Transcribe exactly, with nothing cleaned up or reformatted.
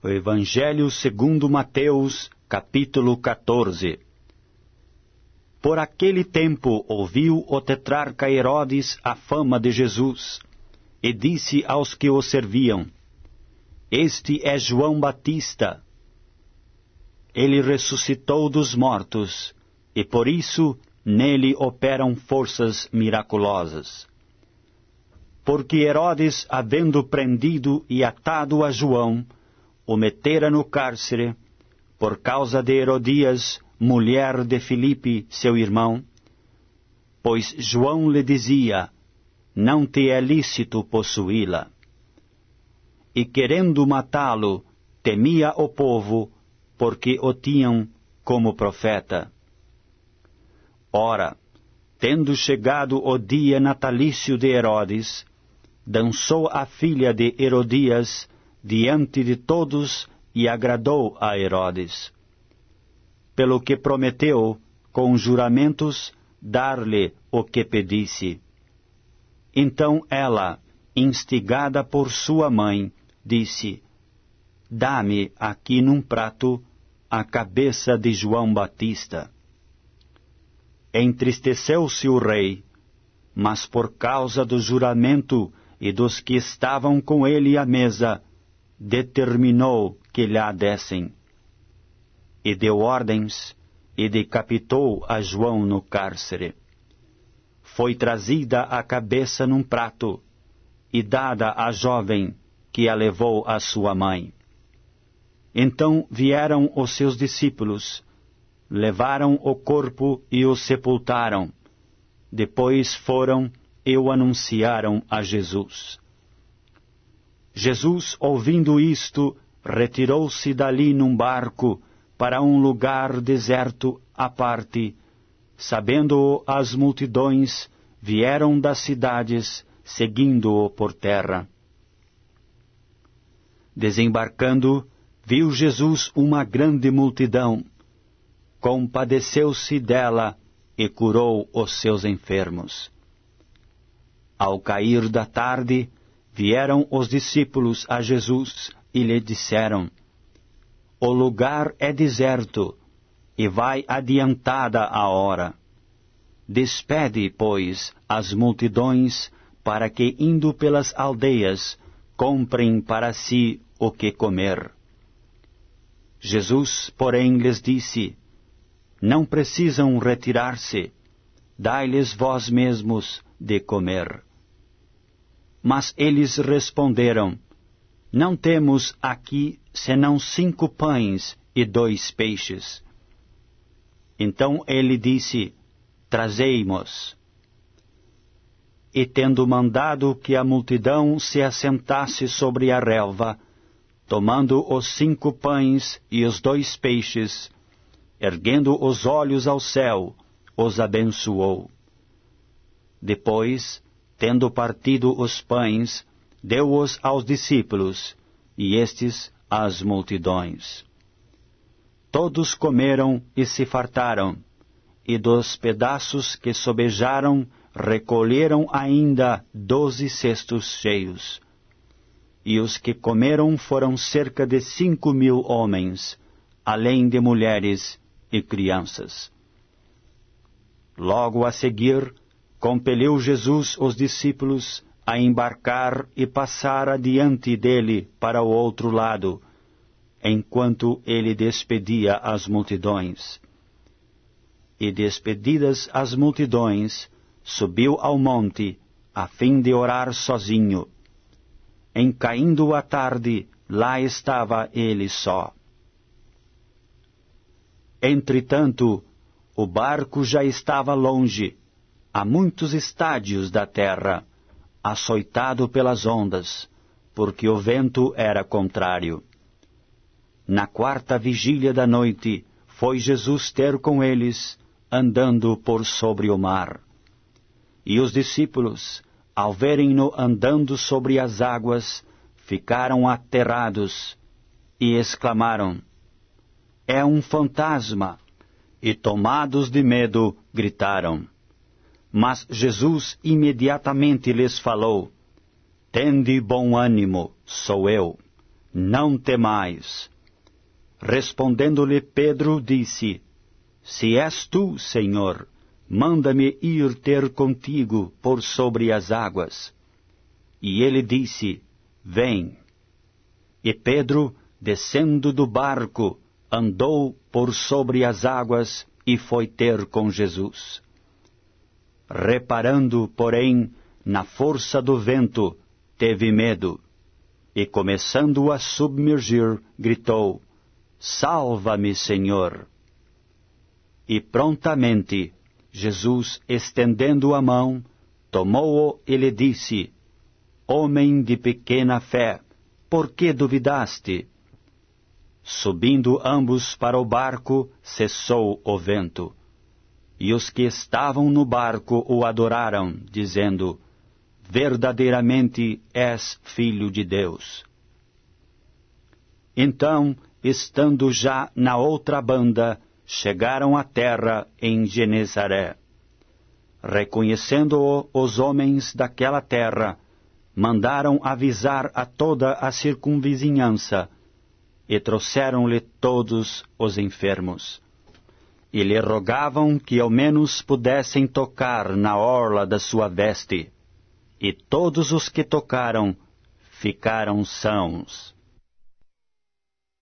O Evangelho segundo Mateus, capítulo quatorze. Por aquele tempo ouviu o tetrarca Herodes a fama de Jesus, e disse aos que o serviam: Este é João Batista. Ele ressuscitou dos mortos, e por isso nele operam forças miraculosas. Porque Herodes, havendo prendido e atado a João, o metera no cárcere, por causa de Herodias, mulher de Filipe, seu irmão, pois João lhe dizia: Não te é lícito possuí-la. E querendo matá-lo, temia o povo, porque o tinham como profeta. Ora, tendo chegado o dia natalício de Herodes, dançou a filha de Herodias diante de todos e agradou a Herodes. Pelo que prometeu, com juramentos, dar-lhe o que pedisse. Então ela, instigada por sua mãe, disse: Dá-me aqui num prato a cabeça de João Batista. Entristeceu-se o rei, mas por causa do juramento e dos que estavam com ele à mesa, determinou que lhe dessem. E deu ordens, e decapitou a João no cárcere. Foi trazida a cabeça num prato, e dada à jovem, que a levou à sua mãe. Então vieram os seus discípulos, levaram o corpo e o sepultaram. Depois foram e o anunciaram a Jesus. Jesus, ouvindo isto, retirou-se dali num barco para um lugar deserto à parte. Sabendo-o as multidões, vieram das cidades, seguindo-o por terra. Desembarcando, viu Jesus uma grande multidão. Compadeceu-se dela e curou os seus enfermos. Ao cair da tarde, vieram os discípulos a Jesus e lhe disseram: O lugar é deserto, e vai adiantada a hora. Despede, pois, as multidões, para que, indo pelas aldeias, comprem para si o que comer. Jesus, porém, lhes disse: Não precisam retirar-se, dai-lhes vós mesmos de comer. Mas eles responderam: Não temos aqui senão cinco pães e dois peixes. Então ele disse: Trazei-mos. E tendo mandado que a multidão se assentasse sobre a relva, tomando os cinco pães e os dois peixes, erguendo os olhos ao céu, os abençoou. Depois, tendo partido os pães, deu-os aos discípulos, e estes às multidões. Todos comeram e se fartaram, e dos pedaços que sobejaram, recolheram ainda doze cestos cheios. E os que comeram foram cerca de cinco mil homens, além de mulheres e crianças. Logo a seguir, compeliu Jesus os discípulos a embarcar e passar adiante dele para o outro lado, enquanto ele despedia as multidões. E despedidas as multidões, subiu ao monte, a fim de orar sozinho. Em caindo a tarde, lá estava ele só. Entretanto, o barco já estava longe, a muitos estádios da terra, açoitado pelas ondas, porque o vento era contrário. Na quarta vigília da noite, foi Jesus ter com eles, andando por sobre o mar. E os discípulos, ao verem-no andando sobre as águas, ficaram aterrados e exclamaram: É um fantasma! E tomados de medo, gritaram. Mas Jesus imediatamente lhes falou: Tende bom ânimo, sou eu. não temais. Respondendo-lhe Pedro, disse: Se és tu, Senhor, manda-me ir ter contigo por sobre as águas. E ele disse: Vem. E Pedro, descendo do barco, andou por sobre as águas e foi ter com Jesus. Reparando, porém, na força do vento, teve medo, e começando a submergir, gritou: Salva-me, Senhor! E prontamente, Jesus, estendendo a mão, tomou-o e lhe disse: Homem de pequena fé, por que duvidaste? Subindo ambos para o barco, cessou o vento. E os que estavam no barco o adoraram, dizendo: Verdadeiramente és Filho de Deus. Então, estando já na outra banda, chegaram à terra em Genezaré. Reconhecendo-o os homens daquela terra, mandaram avisar a toda a circunvizinhança, e trouxeram-lhe todos os enfermos. E lhe rogavam que ao menos pudessem tocar na orla da sua veste. E todos os que tocaram ficaram sãos.